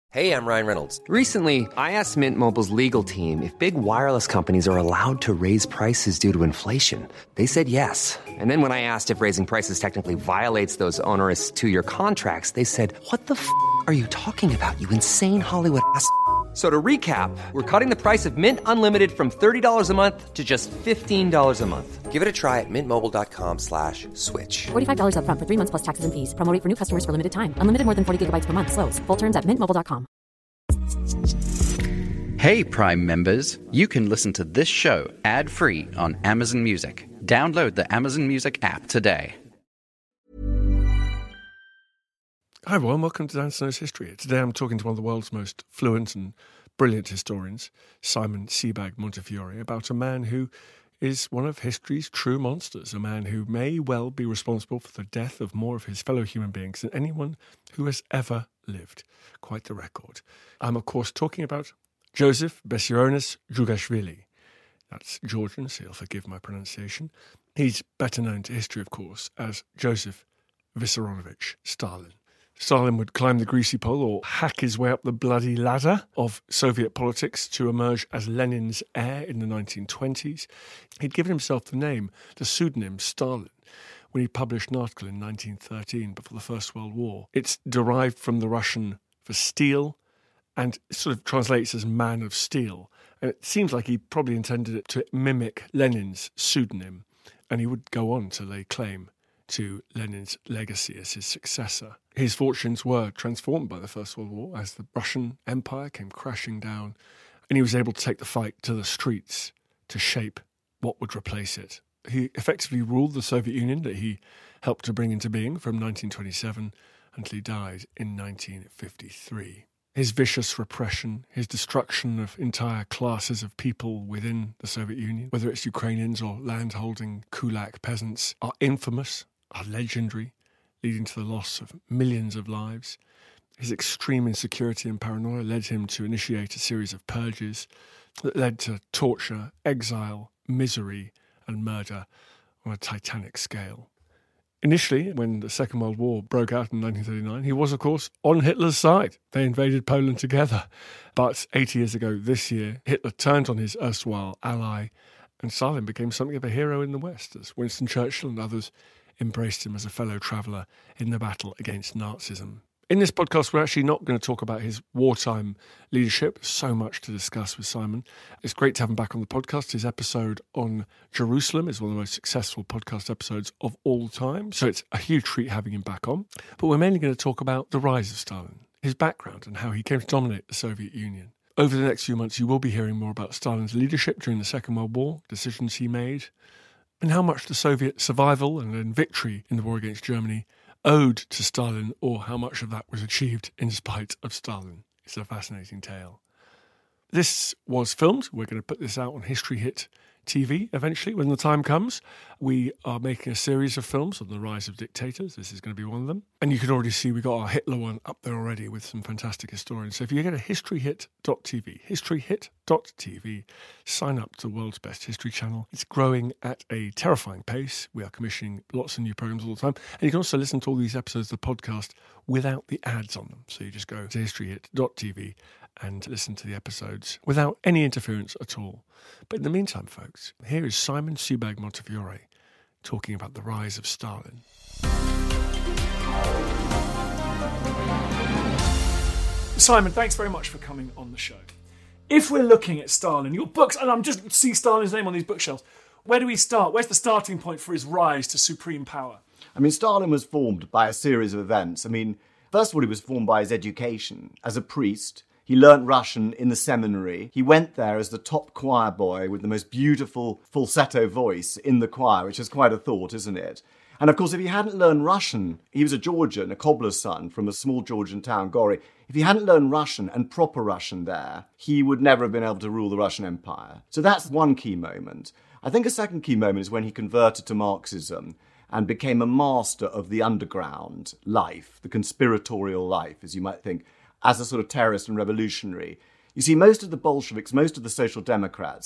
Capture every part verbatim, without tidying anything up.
Hey, I'm Ryan Reynolds. Recently, I asked Mint Mobile's legal team if big wireless companies are allowed to raise prices due to inflation. They said yes. And then when I asked if raising prices technically violates those onerous two-year contracts, they said, what the f*** are you talking about, you insane Hollywood ass f- So to recap, we're cutting the price of Mint Unlimited from thirty dollars a month to just fifteen dollars a month. Give it a try at mintmobile.com slash switch. forty-five dollars up front for three months plus taxes and fees. Promo rate for new customers for limited time. Unlimited more than forty gigabytes per month. Slows full terms at mint mobile dot com. Hey, Prime members, you can listen to this show ad-free on Amazon Music. Download the Amazon Music app today. Hi everyone, welcome to Dan Snow's History. Today I'm talking to one of the world's most fluent and brilliant historians, Simon Sebag Montefiore, about a man who is one of history's true monsters, a man who may well be responsible for the death of more of his fellow human beings than anyone who has ever lived. Quite the record. I'm of course talking about Joseph Vissarionos Djougashvili. That's Georgian, so you'll forgive my pronunciation. He's better known to history, of course, as Joseph Vissarionovich Stalin. Stalin would climb the greasy pole or hack his way up the bloody ladder of Soviet politics to emerge as Lenin's heir in the nineteen twenties. He'd given himself the name, the pseudonym Stalin, when he published an article in nineteen thirteen before the First World War. It's derived from the Russian for steel and sort of translates as man of steel. And it seems like he probably intended it to mimic Lenin's pseudonym, and he would go on to lay claim to Lenin's legacy as his successor. His fortunes were transformed by the First World War as the Russian Empire came crashing down, and he was able to take the fight to the streets to shape what would replace it. He effectively ruled the Soviet Union that he helped to bring into being from nineteen twenty-seven until he died in nineteen fifty-three. His vicious repression, his destruction of entire classes of people within the Soviet Union, whether it's Ukrainians or land-holding kulak peasants, are infamous, are legendary, leading to the loss of millions of lives. His extreme insecurity and paranoia led him to initiate a series of purges that led to torture, exile, misery, and murder on a titanic scale. Initially, when the Second World War broke out in nineteen thirty-nine, he was, of course, on Hitler's side. They invaded Poland together. But eighty years ago this year, Hitler turned on his erstwhile ally, and Stalin became something of a hero in the West, as Winston Churchill and others embraced him as a fellow traveller in the battle against Nazism. In this podcast, we're actually not going to talk about his wartime leadership. So much to discuss with Simon. It's great to have him back on the podcast. His episode on Jerusalem is one of the most successful podcast episodes of all time. So it's a huge treat having him back on. But we're mainly going to talk about the rise of Stalin, his background and how he came to dominate the Soviet Union. Over the next few months, you will be hearing more about Stalin's leadership during the Second World War, decisions he made, and how much the Soviet survival and then victory in the war against Germany owed to Stalin, or how much of that was achieved in spite of Stalin. It's a fascinating tale. This was filmed. We're going to put this out on History Hit T V eventually when the time comes. We are making a series of films on the rise of dictators. This is going to be one of them. And you can already see we got our Hitler one up there already with some fantastic historians. So if you go to history hit dot t v, history hit dot t v, sign up to the world's best history channel. It's growing at a terrifying pace. We are commissioning lots of new programs all the time. And you can also listen to all these episodes of the podcast without the ads on them. So you just go to history hit dot t v and listen to the episodes without any interference at all. But in the meantime, folks, here is Simon Sebag Montefiore talking about the rise of Stalin. Simon, thanks very much for coming on the show. If we're looking at Stalin, your books, and I'm just seeing Stalin's name on these bookshelves, where do we start? Where's the starting point for his rise to supreme power? I mean, Stalin was formed by a series of events. I mean, first of all, he was formed by his education. As a priest, he learnt Russian in the seminary. He went there as the top choir boy with the most beautiful falsetto voice in the choir, which is quite a thought, isn't it? And of course, if he hadn't learned Russian, he was a Georgian, a cobbler's son from a small Georgian town, Gori. If he hadn't learned Russian and proper Russian there, he would never have been able to rule the Russian Empire. So that's one key moment. I think a second key moment is when he converted to Marxism and became a master of the underground life, the conspiratorial life, as you might think, as a sort of terrorist and revolutionary. You see, most of the Bolsheviks, most of the Social Democrats,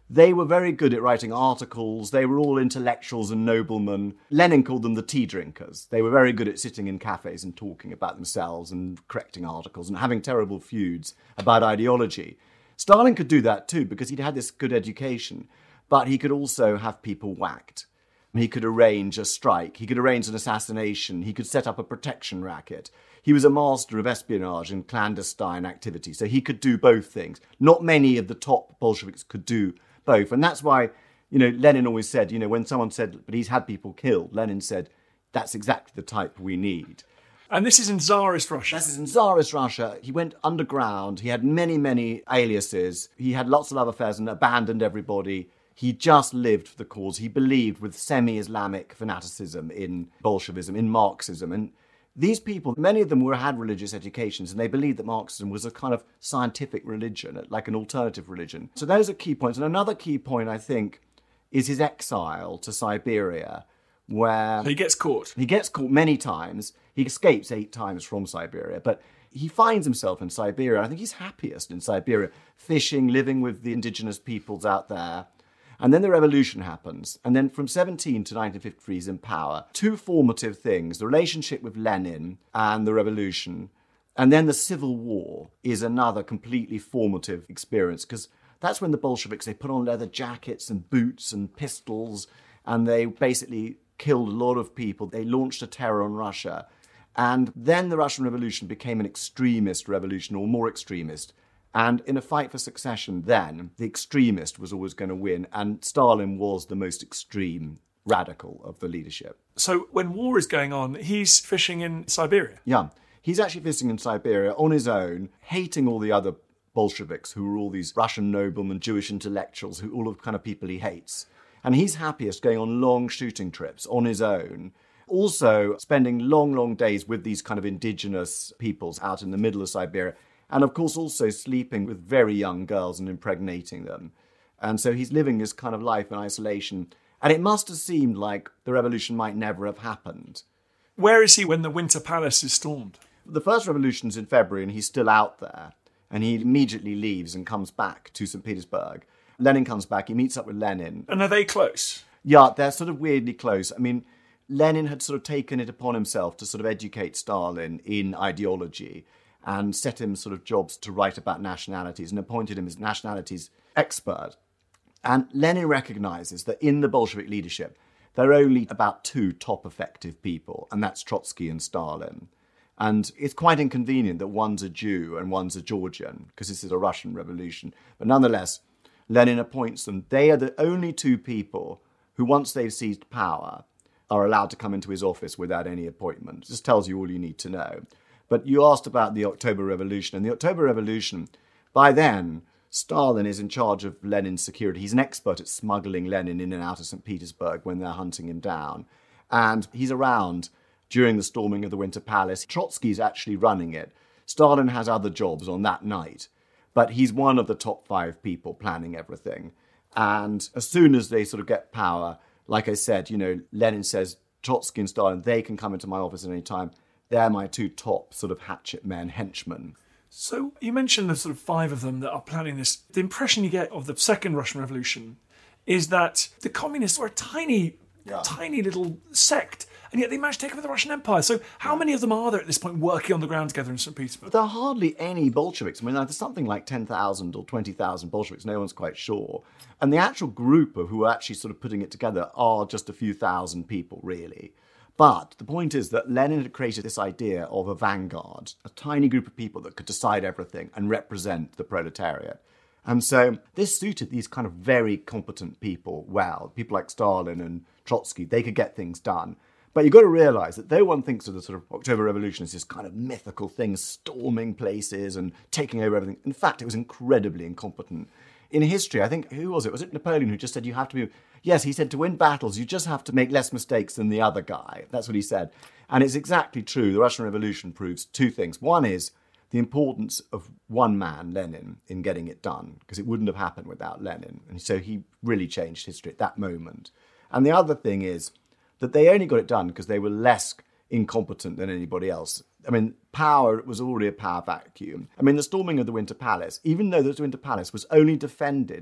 They were very good at writing articles. They were all intellectuals and noblemen. Lenin called them the tea drinkers. They were very good at sitting in cafes and talking about themselves and correcting articles and having terrible feuds about ideology. Stalin could do that too because he'd had this good education, but he could also have people whacked. He could arrange a strike. He could arrange an assassination. He could set up a protection racket. He was a master of espionage and clandestine activity, so he could do both things. Not many of the top Bolsheviks could do both. And that's why, you know, Lenin always said, you know, when someone said, but he's had people killed, Lenin said, that's exactly the type we need. And this is in Tsarist Russia. This is in Tsarist Russia. He went underground. He had many, many aliases. He had lots of love affairs and abandoned everybody. He just lived for the cause. He believed with semi-Islamic fanaticism in Bolshevism, in Marxism. And these people, many of them were had religious educations, and they believed that Marxism was a kind of scientific religion, like an alternative religion. So those are key points. And another key point, I think, is his exile to Siberia, where... So he gets caught. He gets caught many times. He escapes eight times from Siberia, but he finds himself in Siberia. I think he's happiest in Siberia, fishing, living with the indigenous peoples out there. And then the revolution happens. And then from seventeen to nineteen fifty-three, he's in power. Two formative things, the relationship with Lenin and the revolution. And then the Civil War is another completely formative experience, because that's when the Bolsheviks, they put on leather jackets and boots and pistols, and they basically killed a lot of people. They launched a terror on Russia. And then the Russian Revolution became an extremist revolution, or more extremist. And in a fight for succession then, the extremist was always going to win, and Stalin was the most extreme radical of the leadership. So when war is going on, he's fishing in Siberia? Yeah. He's actually fishing in Siberia on his own, hating all the other Bolsheviks, who are all these Russian noblemen, Jewish intellectuals, who all of the kind of people he hates. And he's happiest going on long shooting trips on his own. Also spending long, long days with these kind of indigenous peoples out in the middle of Siberia. And of course also sleeping with very young girls and impregnating them. And so he's living this kind of life in isolation. And it must have seemed like the revolution might never have happened. Where is he when the Winter Palace is stormed? The first revolution's in February and he's still out there. And he immediately leaves and comes back to Saint Petersburg. Lenin comes back, he meets up with Lenin. And are they close? Yeah, they're sort of weirdly close. I mean, Lenin had sort of taken it upon himself to sort of educate Stalin in ideology and set him sort of jobs to write about nationalities and appointed him as nationalities expert. And Lenin recognizes that in the Bolshevik leadership, there are only about two top effective people, and that's Trotsky and Stalin. And it's quite inconvenient that one's a Jew and one's a Georgian, because this is a Russian revolution. But nonetheless, Lenin appoints them. They are the only two people who, once they've seized power, are allowed to come into his office without any appointment. This tells you all you need to know. But you asked about the October Revolution. And the October Revolution, by then, Stalin is in charge of Lenin's security. He's an expert at smuggling Lenin in and out of Saint Petersburg when they're hunting him down. And he's around during the storming of the Winter Palace. Trotsky's actually running it. Stalin has other jobs on that night. But he's one of the top five people planning everything. And as soon as they sort of get power, like I said, you know, Lenin says, Trotsky and Stalin, they can come into my office at any time. They're my two top sort of hatchet men, henchmen. So you mentioned the sort of five of them that are planning this. The impression you get of the Second Russian Revolution is that the communists were a tiny, yeah. tiny little sect, and yet they managed to take over the Russian Empire. So how yeah. many of them are there at this point working on the ground together in Saint Petersburg? There are hardly any Bolsheviks. I mean, there's something like ten thousand or twenty thousand Bolsheviks. No one's quite sure. And the actual group of who are actually sort of putting it together are just a few thousand people, really. But the point is that Lenin had created this idea of a vanguard, a tiny group of people that could decide everything and represent the proletariat. And so this suited these kind of very competent people well. People like Stalin and Trotsky, they could get things done. But you've got to realise that though one thinks of the sort of October Revolution as this kind of mythical thing, storming places and taking over everything, in fact, it was incredibly incompetent. In history, I think, who was it? Was it Napoleon who just said you have to be... Yes, he said to win battles, you just have to make less mistakes than the other guy. That's what he said. And it's exactly true. The Russian Revolution proves two things. One is the importance of one man, Lenin, in getting it done, because it wouldn't have happened without Lenin. And so he really changed history at that moment. And the other thing is that they only got it done because they were less incompetent than anybody else. I mean, power was already a power vacuum. I mean, the storming of the Winter Palace, even though the Winter Palace was only defended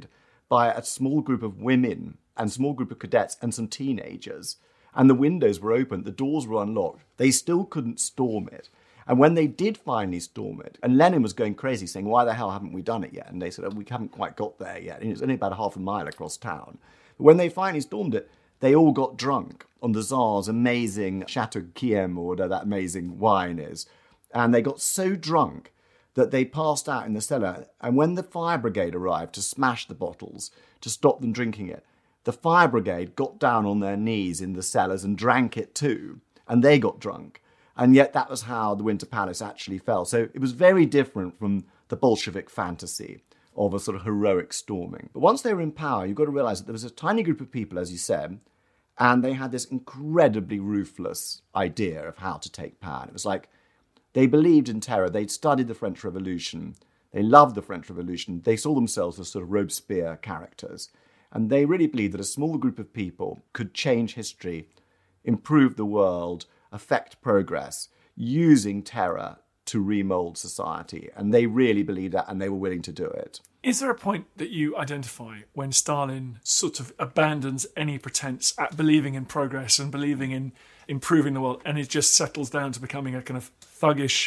by a small group of women and small group of cadets and some teenagers. And the windows were open, the doors were unlocked. They still couldn't storm it. And when they did finally storm it, and Lenin was going crazy saying, why the hell haven't we done it yet? And they said, oh, we haven't quite got there yet. And it's only about a half a mile across town. But when they finally stormed it, they all got drunk on the Tsar's amazing Chateau Kiem, or whatever that amazing wine is. And they got so drunk that they passed out in the cellar. And when the fire brigade arrived to smash the bottles, to stop them drinking it, the fire brigade got down on their knees in the cellars and drank it too. And they got drunk. And yet that was how the Winter Palace actually fell. So it was very different from the Bolshevik fantasy of a sort of heroic storming. But once they were in power, you've got to realise that there was a tiny group of people, as you said, and they had this incredibly ruthless idea of how to take power. And it was like they believed in terror. They'd studied the French Revolution. They loved the French Revolution. They saw themselves as sort of Robespierre characters. And they really believed that a small group of people could change history, improve the world, affect progress, using terror to remold society. And they really believed that, and they were willing to do it. Is there a point that you identify when Stalin sort of abandons any pretense at believing in progress and believing in improving the world, and it just settles down to becoming a kind of thuggish,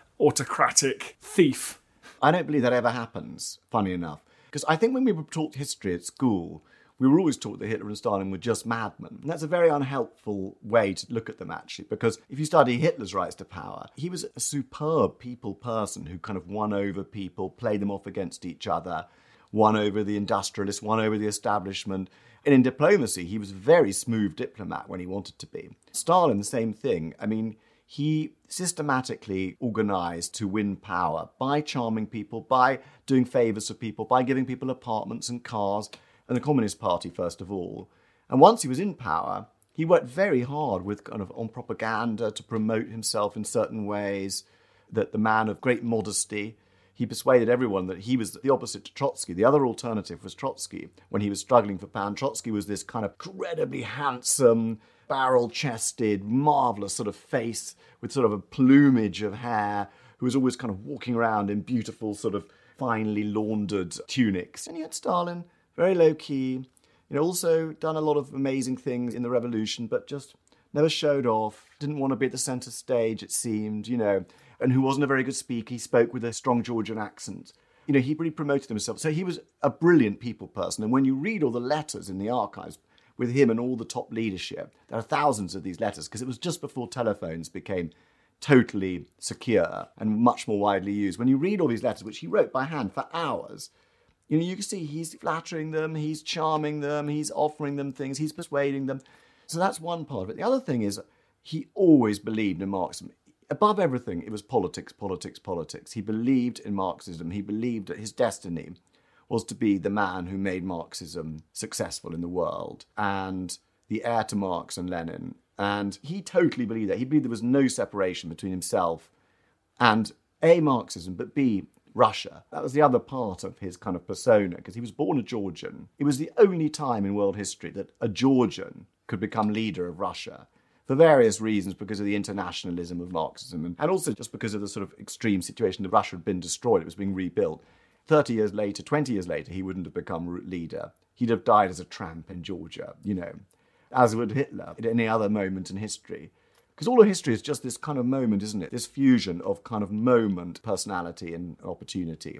autocratic thief? I don't believe that ever happens, funny enough. Because I think when we were taught history at school, we were always taught that Hitler and Stalin were just madmen. And that's a very unhelpful way to look at them, actually, because if you study Hitler's rise to power, he was a superb people person who kind of won over people, played them off against each other, won over the industrialists, won over the establishment. And in diplomacy, he was a very smooth diplomat when he wanted to be. Stalin, the same thing. I mean, he systematically organised to win power by charming people, by doing favours for people, by giving people apartments and cars, and the Communist Party, first of all. And once he was in power, he worked very hard with kind of on propaganda to promote himself in certain ways, that the man of great modesty. He persuaded everyone that he was the opposite to Trotsky. The other alternative was Trotsky. When he was struggling for power, Trotsky was this kind of incredibly handsome, barrel-chested, marvellous sort of face with sort of a plumage of hair, who was always kind of walking around in beautiful sort of finely laundered tunics. And yet Stalin, very low-key, you know, also done a lot of amazing things in the revolution, but just never showed off, didn't want to be at the centre stage, it seemed, you know, and who wasn't a very good speaker. He spoke with a strong Georgian accent. You know, he really promoted himself. So he was a brilliant people person. And when you read all the letters in the archives with him and all the top leadership, there are thousands of these letters, because it was just before telephones became totally secure and much more widely used. When you read all these letters, which he wrote by hand for hours, you know, you can see he's flattering them, he's charming them, he's offering them things, he's persuading them. So that's one part of it. The other thing is he always believed in Marxism. Above everything, it was politics, politics, politics. He believed in Marxism. He believed that his destiny was to be the man who made Marxism successful in the world and the heir to Marx and Lenin. And he totally believed that. He believed there was no separation between himself and A, Marxism, but B, Russia. That was the other part of his kind of persona, because he was born a Georgian. It was the only time in world history that a Georgian could become leader of Russia, for various reasons, because of the internationalism of Marxism, and, and also just because of the sort of extreme situation that Russia had been destroyed, it was being rebuilt. Thirty years later, twenty years later, he wouldn't have become leader. He'd have died as a tramp in Georgia, you know, as would Hitler at any other moment in history. Because all of history is just this kind of moment, isn't it? This fusion of kind of moment, personality and opportunity.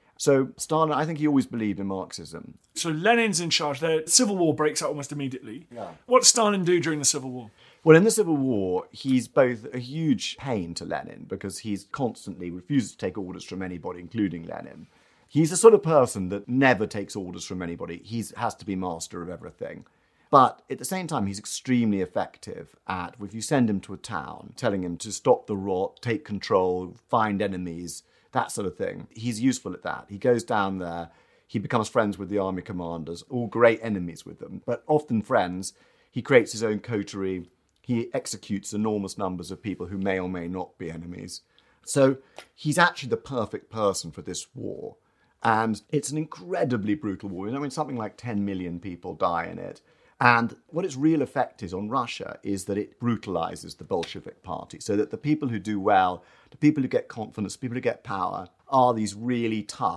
So Stalin, I think he always believed in Marxism. So Lenin's in charge. The Civil War breaks out almost immediately. Yeah. What does Stalin do during the Civil War? Well, in the Civil War, he's both a huge pain to Lenin, because he's constantly refuses to take orders from anybody, including Lenin. He's the sort of person that never takes orders from anybody. He has to be master of everything. But at the same time, he's extremely effective at, if you send him to a town, telling him to stop the rot, take control, find enemies, that sort of thing. He's useful at that. He goes down there, he becomes friends with the army commanders, all great enemies with them, but often friends. He creates his own coterie. He executes enormous numbers of people who may or may not be enemies. So he's actually the perfect person for this war. And it's an incredibly brutal war. I mean, something like ten million people die in it. And what its real effect is on Russia is that it brutalizes the Bolshevik party, so that the people who do well, the people who get confidence, the people who get power, are these really tough,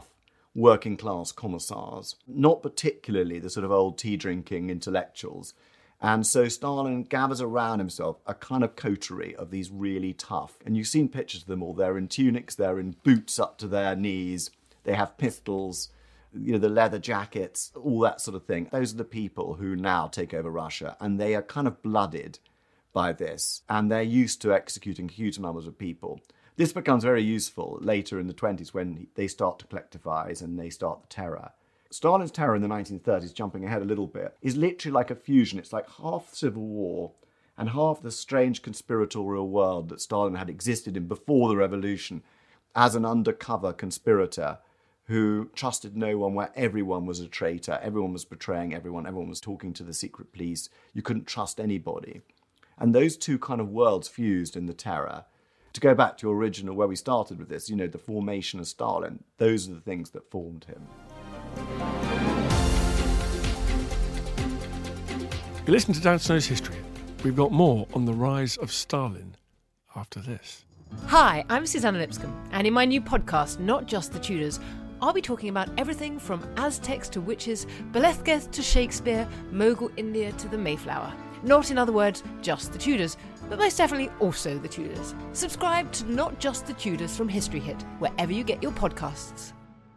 working class commissars, not particularly the sort of old tea-drinking intellectuals. And so Stalin gathers around himself a kind of coterie of these really tough, and you've seen pictures of them all, they're in tunics, they're in boots up to their knees, they have pistols, you know, the leather jackets, all that sort of thing. Those are the people who now take over Russia, and they are kind of blooded by this, and they're used to executing huge numbers of people. This becomes very useful later in the twenties when they start to collectivise and they start the terror. Stalin's terror in the nineteen thirties, jumping ahead a little bit, is literally like a fusion. It's like half civil war and half the strange conspiratorial world that Stalin had existed in before the revolution as an undercover conspirator who trusted no one, where everyone was a traitor, everyone was betraying everyone, everyone was talking to the secret police. You couldn't trust anybody. And those two kind of worlds fused in the terror. To go back to your original, where we started with this, you know, the formation of Stalin, those are the things that formed him. You listen to Dan Snow's History. We've got more on the rise of Stalin after this. Hi, I'm Susanna Lipscomb, and in my new podcast, Not Just the Tudors, I'll be talking about everything from Aztecs to witches, Belethgeth to Shakespeare, Mughal India to the Mayflower. Not, in other words, just the Tudors, but most definitely also the Tudors. Subscribe to Not Just the Tudors from History Hit, wherever you get your podcasts.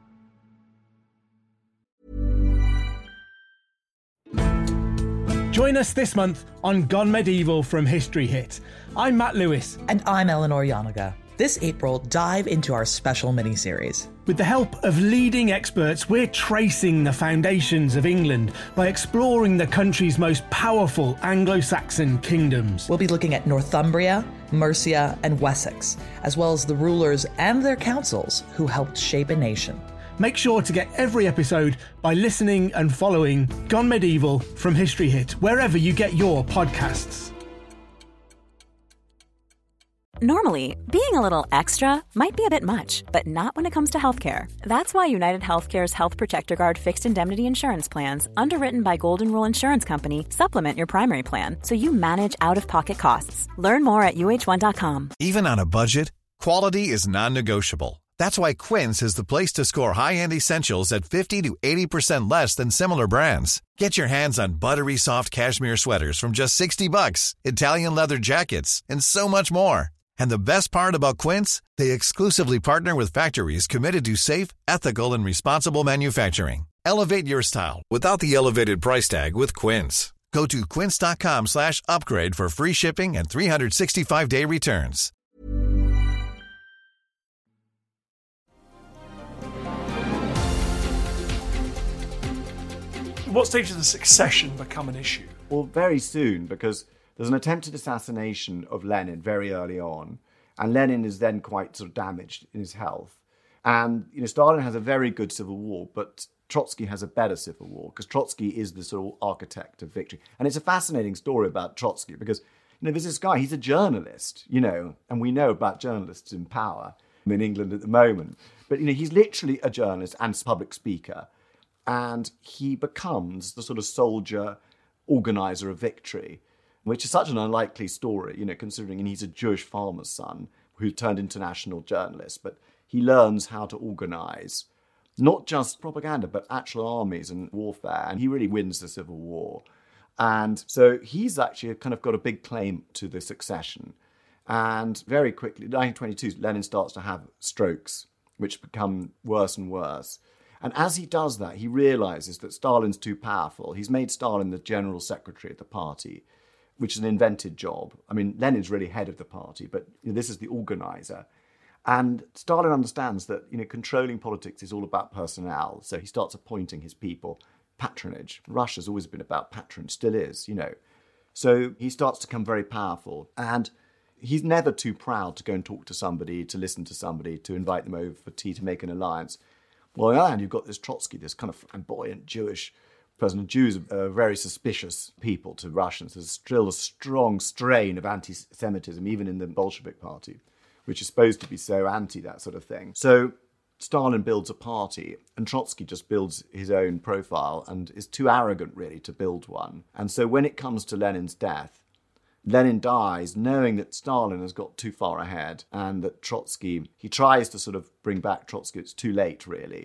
Join us this month on Gone Medieval from History Hit. I'm Matt Lewis. And I'm Eleanor Yanaga. This April, dive into our special miniseries. With the help of leading experts, we're tracing the foundations of England by exploring the country's most powerful Anglo-Saxon kingdoms. We'll be looking at Northumbria, Mercia, and Wessex, as well as the rulers and their councils who helped shape a nation. Make sure to get every episode by listening and following Gone Medieval from History Hit, wherever you get your podcasts. Normally, being a little extra might be a bit much, but not when it comes to healthcare. That's why United Healthcare's Health Protector Guard fixed indemnity insurance plans, underwritten by Golden Rule Insurance Company, supplement your primary plan so you manage out-of-pocket costs. Learn more at U H one dot com. Even on a budget, quality is non-negotiable. That's why Quince is the place to score high-end essentials at fifty to eighty percent less than similar brands. Get your hands on buttery soft cashmere sweaters from just sixty bucks, Italian leather jackets, and so much more. And the best part about Quince, they exclusively partner with factories committed to safe, ethical, and responsible manufacturing. Elevate your style without the elevated price tag with Quince. Go to quince.com slash upgrade for free shipping and three sixty-five day returns. What stage does the succession become an issue? Well, very soon, because there's an attempted assassination of Lenin very early on, and Lenin is then quite sort of damaged in his health. And, you know, Stalin has a very good civil war, but Trotsky has a better civil war, because Trotsky is the sort of architect of victory. And it's a fascinating story about Trotsky, because, you know, there's this guy, he's a journalist, you know, and we know about journalists in power in England at the moment. But, you know, he's literally a journalist and public speaker, and he becomes the sort of soldier organizer of victory, which is such an unlikely story, you know, considering he's a Jewish farmer's son who turned international journalist, but he learns how to organize not just propaganda, but actual armies and warfare, and he really wins the Civil War. And so he's actually kind of got a big claim to the succession. And very quickly, nineteen twenty-two, Lenin starts to have strokes, which become worse and worse. And as he does that, he realizes that Stalin's too powerful. He's made Stalin the general secretary of the party, which is an invented job. I mean, Lenin's really head of the party, but you know, this is the organizer. And Stalin understands that, you know, controlling politics is all about personnel. So he starts appointing his people. Patronage. Russia's always been about patronage, still is, you know. So he starts to become very powerful. And he's never too proud to go and talk to somebody, to listen to somebody, to invite them over for tea, to make an alliance. Well, on the other hand, you've got this Trotsky, this kind of flamboyant Jewish person. Jews are very suspicious people to Russians. There's still a strong strain of anti-Semitism, even in the Bolshevik party, which is supposed to be so anti that sort of thing. So Stalin builds a party, and Trotsky just builds his own profile and is too arrogant, really, to build one. And so when it comes to Lenin's death, Lenin dies knowing that Stalin has got too far ahead and that Trotsky, he tries to sort of bring back Trotsky. It's too late, really.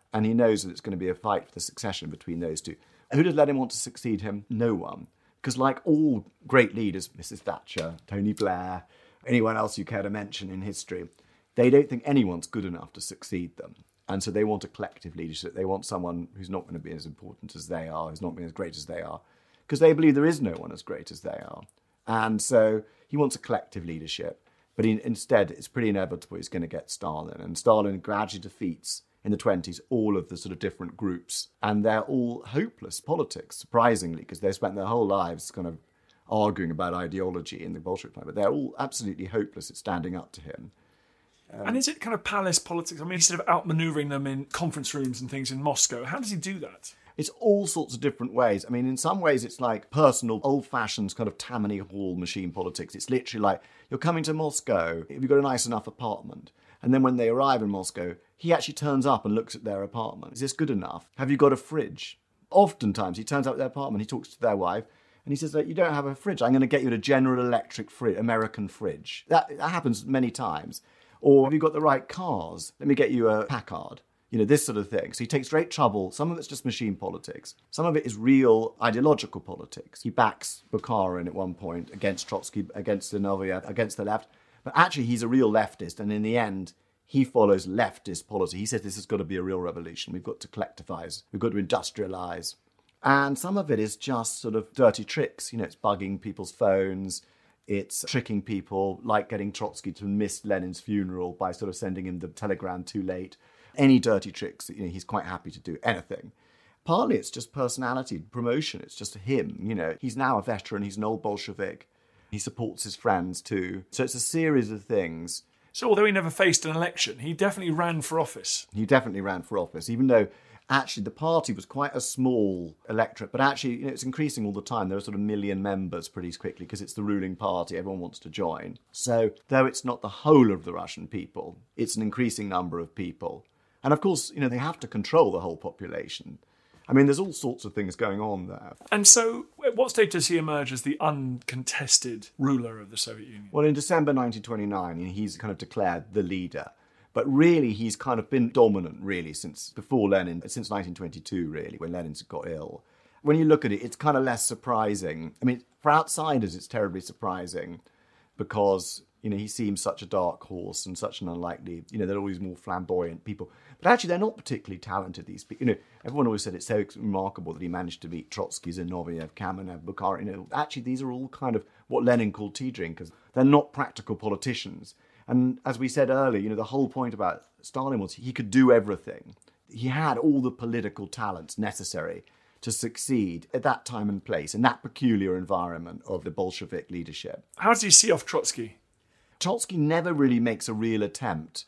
And he knows that it's going to be a fight for the succession between those two. Who does Lenin want to succeed him? No one. Because like all great leaders, Missus Thatcher, Tony Blair, anyone else you care to mention in history, they don't think anyone's good enough to succeed them. And so they want a collective leadership. They want someone who's not going to be as important as they are, who's not going to be as great as they are, because they believe there is no one as great as they are. And so he wants a collective leadership. But he, instead, it's pretty inevitable he's going to get Stalin. And Stalin gradually defeats, in the twenties, all of the sort of different groups. And they're all hopeless politics, surprisingly, because they spent their whole lives kind of arguing about ideology in the Bolshevik time. But they're all absolutely hopeless at standing up to him. Um, and is it kind of palace politics? I mean, he's sort of outmanoeuvring them in conference rooms and things in Moscow. How does he do that? It's all sorts of different ways. I mean, in some ways, it's like personal, old-fashioned kind of Tammany Hall machine politics. It's literally like, you're coming to Moscow, have you got a nice enough apartment? And then when they arrive in Moscow, he actually turns up and looks at their apartment. Is this good enough? Have you got a fridge? Oftentimes, he turns up at their apartment, he talks to their wife, and he says, you don't have a fridge. I'm going to get you a General Electric fridge, American fridge. That, that happens many times. Or have you got the right cars? Let me get you a Packard. You know, this sort of thing. So he takes great trouble. Some of it's just machine politics. Some of it is real ideological politics. He backs Bukharin at one point against Trotsky, against Zinoviev, against the left. But actually, he's a real leftist. And in the end, he follows leftist policy. He says this has got to be a real revolution. We've got to collectivise. We've got to industrialise. And some of it is just sort of dirty tricks. You know, it's bugging people's phones. It's tricking people, like getting Trotsky to miss Lenin's funeral by sort of sending him the telegram too late. Any dirty tricks, you know, he's quite happy to do anything. Partly it's just personality, promotion. It's just him, you know. He's now a veteran. He's an old Bolshevik. He supports his friends too. So it's a series of things. So although he never faced an election, he definitely ran for office. He definitely ran for office, even though actually the party was quite a small electorate. But actually, you know, it's increasing all the time. There are sort of a million members pretty quickly because it's the ruling party. Everyone wants to join. So though it's not the whole of the Russian people, it's an increasing number of people. And of course, you know, they have to control the whole population. I mean, there's all sorts of things going on there. And so, at what stage does he emerge as the uncontested ruler of the Soviet Union? Well, in December nineteen twenty-nine, he's kind of declared the leader. But really, he's kind of been dominant, really, since before Lenin, since nineteen twenty-two, really, when Lenin got ill. When you look at it, it's kind of less surprising. I mean, for outsiders, it's terribly surprising because, you know, he seems such a dark horse and such an unlikely, you know, they're always more flamboyant people. But actually, they're not particularly talented, these people. You know, everyone always said it's so remarkable that he managed to beat Trotsky, Zinoviev, Kamenev, Bukharin. You know, actually, these are all kind of what Lenin called tea drinkers. They're not practical politicians. And as we said earlier, you know, the whole point about Stalin was he could do everything. He had all the political talents necessary to succeed at that time and place, in that peculiar environment of the Bolshevik leadership. How does he see off Trotsky? Trotsky never really makes a real attempt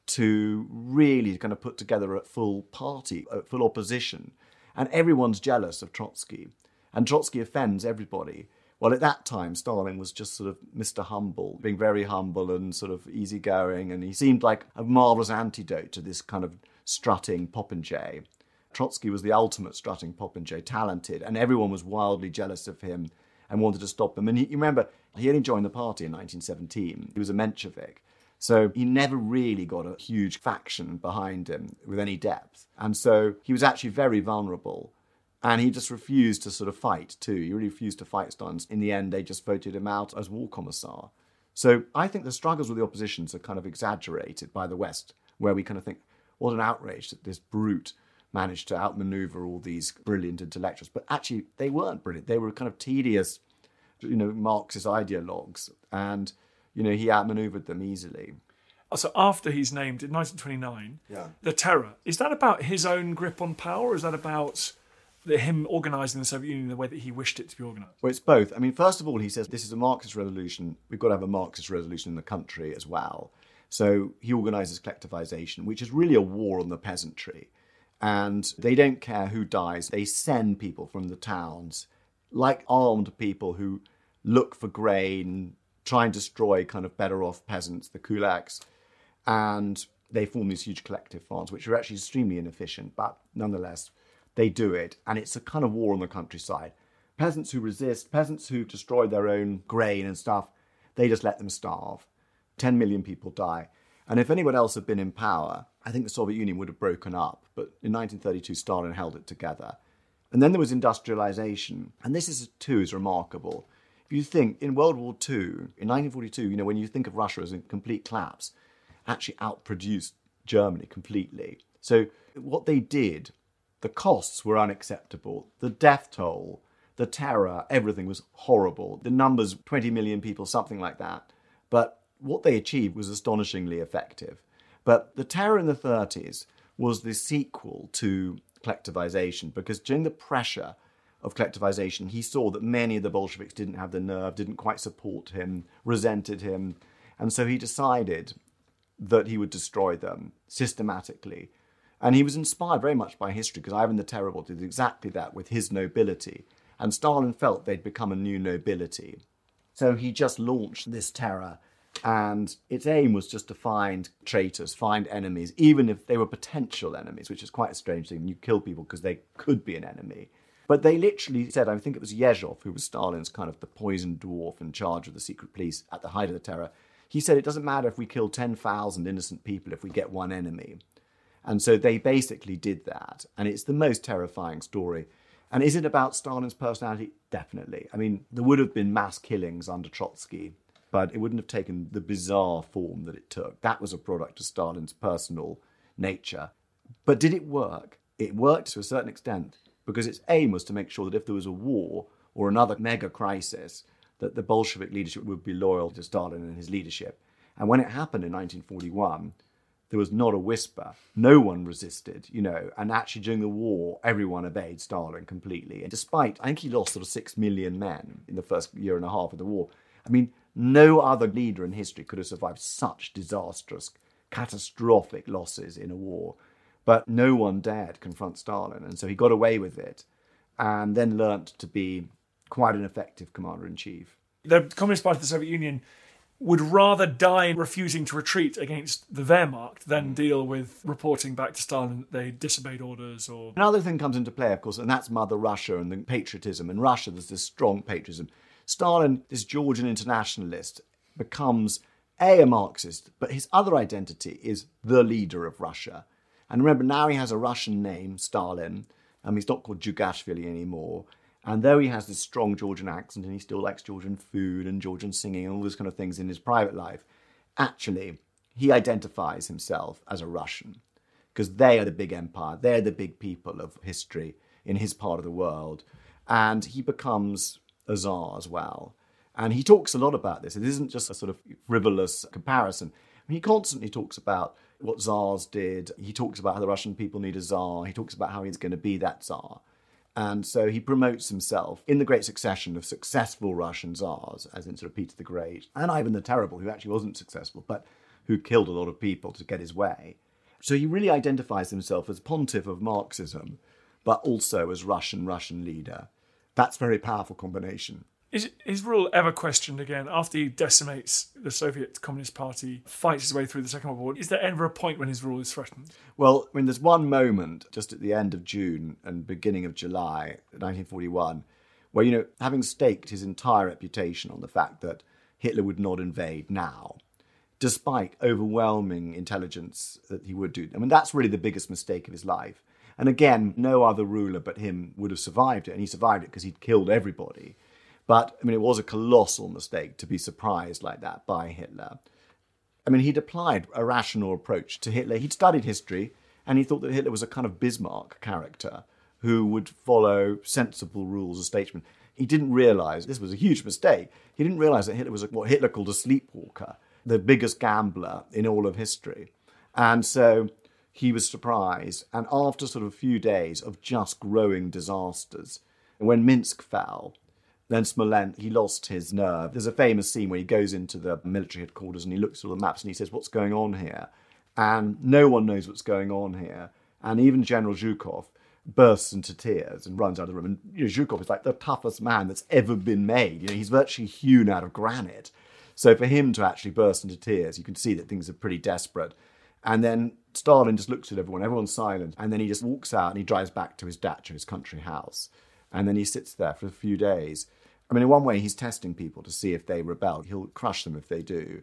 to really kind of put together a full party, a full opposition. And everyone's jealous of Trotsky. And Trotsky offends everybody. Well, at that time, Stalin was just sort of Mister Humble, being very humble and sort of easygoing. And he seemed like a marvellous antidote to this kind of strutting popinjay. Trotsky was the ultimate strutting popinjay, talented. And everyone was wildly jealous of him and wanted to stop him. And he, you remember, he only joined the party in nineteen seventeen. He was a Menshevik. So he never really got a huge faction behind him with any depth. And so he was actually very vulnerable. And he just refused to sort of fight too. He really refused to fight Stalin. In the end, they just voted him out as war commissar. So I think the struggles with the oppositions are kind of exaggerated by the West, where we kind of think, what an outrage that this brute managed to outmaneuver all these brilliant intellectuals. But actually, they weren't brilliant. They were kind of tedious, you know, Marxist ideologues. And, you know, he outmaneuvered them easily. So after he's named in nineteen twenty-nine, yeah. the terror, is that about his own grip on power, or is that about the, him organising the Soviet Union the way that he wished it to be organised? Well, it's both. I mean, first of all, he says this is a Marxist revolution. We've got to have a Marxist revolution in the country as well. So he organises collectivisation, which is really a war on the peasantry. And they don't care who dies. They send people from the towns, like armed people who look for grain, try and destroy kind of better off peasants, the kulaks. And they form these huge collective fronts, which are actually extremely inefficient, but nonetheless, they do it. And it's a kind of war on the countryside. Peasants who resist, peasants who destroy their own grain and stuff, they just let them starve. Ten million people die. And if anyone else had been in power, I think the Soviet Union would have broken up. But in nineteen thirty-two, Stalin held it together. And then there was industrialization. And this is, too, is remarkable. If you think, in World War Two, in nineteen forty-two, you know, when you think of Russia as a complete collapse, actually outproduced Germany completely. So what they did, the costs were unacceptable. The death toll, the terror, everything was horrible. The numbers, twenty million people, something like that. But what they achieved was astonishingly effective. But the terror in the thirties was the sequel to collectivization, because during the pressure of collectivization, he saw that many of the Bolsheviks didn't have the nerve, didn't quite support him, resented him. And so he decided that he would destroy them systematically. And he was inspired very much by history, because Ivan the Terrible did exactly that with his nobility. And Stalin felt they'd become a new nobility. So he just launched this terror. And its aim was just to find traitors, find enemies, even if they were potential enemies, which is quite a strange thing. You kill people because they could be an enemy. But they literally said, I think it was Yezhov, who was Stalin's kind of the poisoned dwarf in charge of the secret police at the height of the terror. He said, it doesn't matter if we kill ten thousand innocent people if we get one enemy. And so they basically did that. And it's the most terrifying story. And is it about Stalin's personality? Definitely. I mean, there would have been mass killings under Trotsky, but it wouldn't have taken the bizarre form that it took. That was a product of Stalin's personal nature. But did it work? It worked to a certain extent, because its aim was to make sure that if there was a war or another mega crisis, that the Bolshevik leadership would be loyal to Stalin and his leadership. And when it happened in nineteen forty-one, there was not a whisper. No one resisted, you know, and actually during the war, everyone obeyed Stalin completely. And despite, I think he lost sort of six million men in the first year and a half of the war. I mean, no other leader in history could have survived such disastrous, catastrophic losses in a war. But no one dared confront Stalin, and so he got away with it, and then learnt to be quite an effective commander-in-chief. The Communist Party of the Soviet Union would rather die refusing to retreat against the Wehrmacht than deal with reporting back to Stalin that they disobeyed orders. Or another thing comes into play, of course, and that's Mother Russia and the patriotism. In Russia, there's this strong patriotism. Stalin, this Georgian internationalist, becomes A, a Marxist, but his other identity is the leader of Russia. And remember, now he has a Russian name, Stalin. Um, he's not called Djugashvili anymore. And though he has this strong Georgian accent and he still likes Georgian food and Georgian singing and all those kind of things in his private life, actually, he identifies himself as a Russian, because they are the big empire. They're the big people of history in his part of the world. And he becomes a Tsar as well. And he talks a lot about this. It isn't just a sort of frivolous comparison. I mean, he constantly talks about what Tsars did. He talks about how the Russian people need a Tsar. He talks about how he's going to be that Tsar. And so he promotes himself in the great succession of successful Russian Tsars, as in sort of Peter the Great, and Ivan the Terrible, who actually wasn't successful, but who killed a lot of people to get his way. So he really identifies himself as pontiff of Marxism, but also as Russian, Russian leader. That's a very powerful combination. Is his rule ever questioned again after he decimates the Soviet Communist Party, fights his way through the Second World War? Is there ever a point when his rule is threatened? Well, I mean, there's one moment just at the end of June and beginning of July nineteen forty-one where, you know, having staked his entire reputation on the fact that Hitler would not invade now, despite overwhelming intelligence that he would do. I mean, that's really the biggest mistake of his life. And again, no other ruler but him would have survived it, and he survived it because he'd killed everybody. But, I mean, it was a colossal mistake to be surprised like that by Hitler. I mean, he'd applied a rational approach to Hitler. He'd studied history, and he thought that Hitler was a kind of Bismarck character who would follow sensible rules of statesman. He didn't realise, this was a huge mistake, he didn't realise that Hitler was what Hitler called a sleepwalker, the biggest gambler in all of history. And so he was surprised, and after sort of a few days of just growing disasters, when Minsk fell, then Smolensk, he lost his nerve. There's a famous scene where he goes into the military headquarters and he looks at all the maps and he says, what's going on here? And no one knows what's going on here. And even General Zhukov bursts into tears and runs out of the room. And you know, Zhukov is like the toughest man that's ever been made. You know, he's virtually hewn out of granite. So for him to actually burst into tears, you can see that things are pretty desperate. And then Stalin just looks at everyone, everyone's silent. And then he just walks out and he drives back to his dacha, his country house. And then he sits there for a few days. I mean, in one way, he's testing people to see if they rebel. He'll crush them if they do.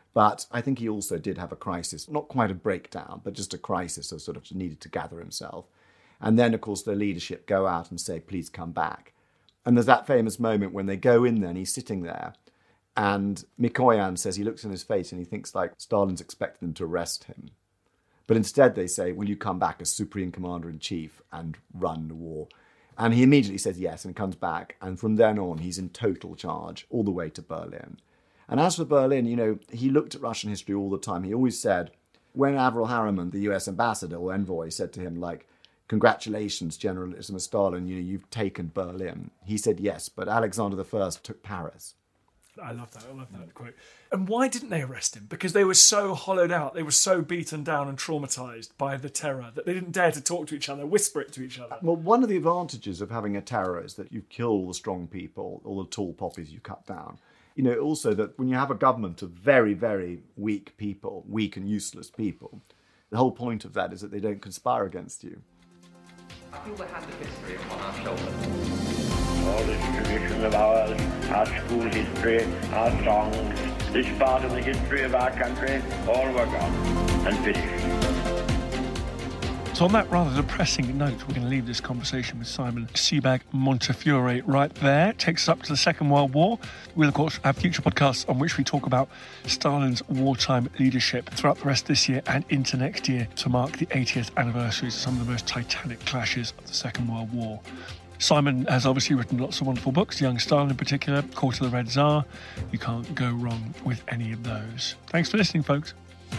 But I think he also did have a crisis, not quite a breakdown, but just a crisis of sort of needed to gather himself. And then, of course, the leadership go out and say, please come back. And there's that famous moment when they go in there and he's sitting there and Mikoyan says, he looks in his face and he thinks like Stalin's expecting them to arrest him. But instead they say, will you come back as Supreme Commander-in-Chief and run the war? And he immediately says yes and comes back. And from then on, he's in total charge all the way to Berlin. And as for Berlin, you know, he looked at Russian history all the time. He always said, when Averell Harriman, the U S ambassador or envoy, said to him, like, congratulations, General Stalin, you know, you've taken Berlin. He said yes, but Alexander the First took Paris. I love that. I love that quote. And why didn't they arrest him? Because they were so hollowed out. They were so beaten down and traumatised by the terror that they didn't dare to talk to each other, whisper it to each other. Well, one of the advantages of having a terror is that you kill all the strong people, all the tall poppies you cut down. You know, also that when you have a government of very, very weak people, weak and useless people, the whole point of that is that they don't conspire against you. I feel the hand of history upon our shoulders. All this tradition of ours, our school history, our songs, this part of the history of our country, all were gone and finished. So on that rather depressing note, we're going to leave this conversation with Simon Sebag Montefiore right there. It takes us up to the Second World War. We'll, of course, have future podcasts on which we talk about Stalin's wartime leadership throughout the rest of this year and into next year to mark the eightieth anniversaries of some of the most titanic clashes of the Second World War. Simon has obviously written lots of wonderful books, Young Stalin in particular, Court of the Red Tsar. You can't go wrong with any of those. Thanks for listening, folks.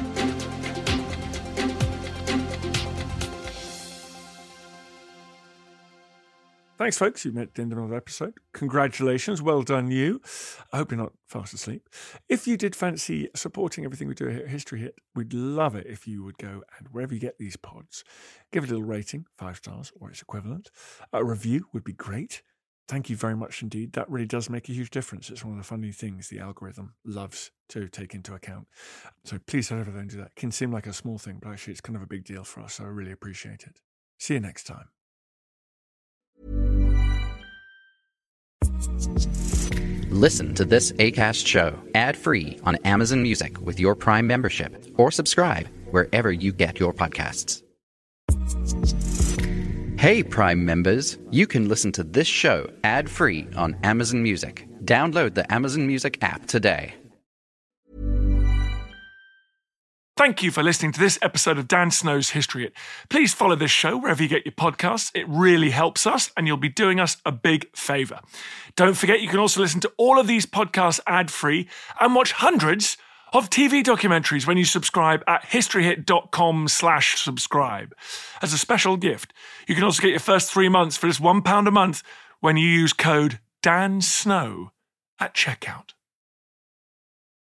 Thanks, folks. You've met the end of another episode. Congratulations. Well done, you. I hope you're not fast asleep. If you did fancy supporting everything we do here at History Hit, we'd love it if you would go and wherever you get these pods, give it a little rating, five stars or its equivalent. A review would be great. Thank you very much indeed. That really does make a huge difference. It's one of the funny things the algorithm loves to take into account. So please don't ever do that. It can seem like a small thing, but actually it's kind of a big deal for us. So I really appreciate it. See you next time. Listen to this Acast show ad-free on Amazon Music with your Prime membership, or subscribe wherever you get your podcasts. Hey, Prime members, you can listen to this show ad-free on Amazon Music. Download the Amazon Music app today. Thank you for listening to this episode of Dan Snow's History Hit. Please follow this show wherever you get your podcasts. It really helps us, and you'll be doing us a big favour. Don't forget, you can also listen to all of these podcasts ad-free and watch hundreds of T V documentaries when you subscribe at historyhit.com slash subscribe. As a special gift, you can also get your first three months for just one pound a month when you use code DANSNOW at checkout.